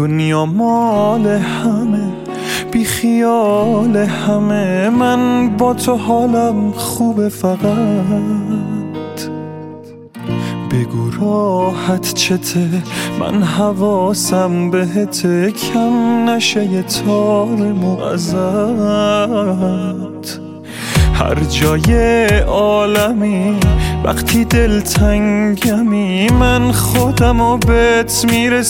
دنیا مال همه، بی خیال همه، من با تو حالم خوبه، فقط بگو راحت چته، من حواسم بهته، کم نشه یه تار ازت. هر جای عالمی وقتی دلتنگمی، من خودمو بهت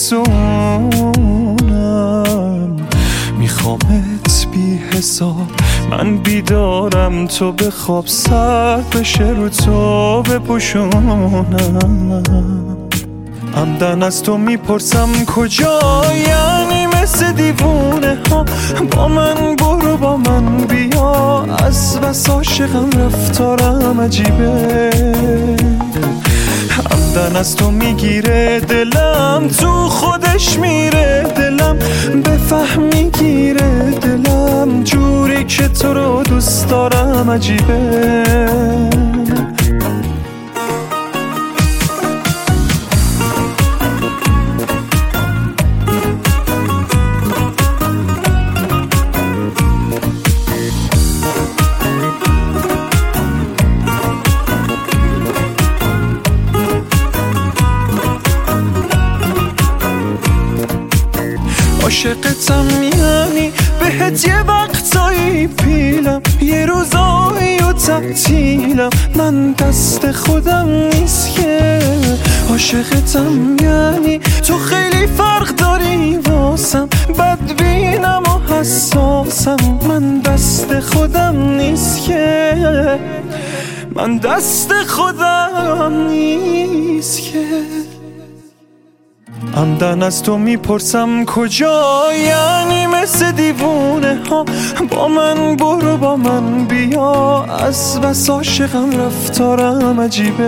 میرسونم. میخوامت بی حساب، من بیدارم تو بخواب، سر بشه رو تو بپوشونم. عمدن از تو میپرسم کجا، یعنی مثل دیوونه ها با من برو با من بیا، از بس عاشقم رفتارم عجیبه. عمدن از تو میگیره دلم، تو خودش میره دلم، بفهمی گیره دلم، جوری که تو رو دوست دارم عجیبه. عاشقتم یعنی بهت یه وقتایی پیلم، یه روزایی و تعطیلم، من دست خودم نیست که. عاشقتم یعنی تو خیلی فرق داری واسم، بدبینم و حساسم، من دست خودم نیست که، من دست خودم نیست که. عمدن از تو میپرسم کجا، یعنی مثل دیوونه ها با من برو با من بیا، از بس عاشقم رفتارم عجیبه.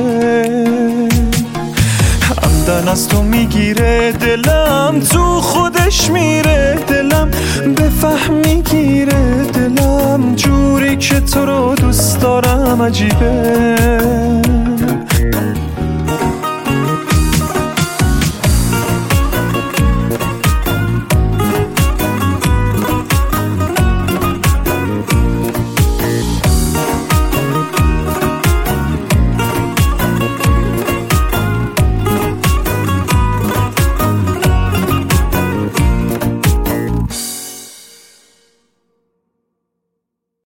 عمدن از تو میگیره دلم، تو خودش میره دلم، بفهمی گیره دلم، جوری که تو رو دوست دارم عجیبه.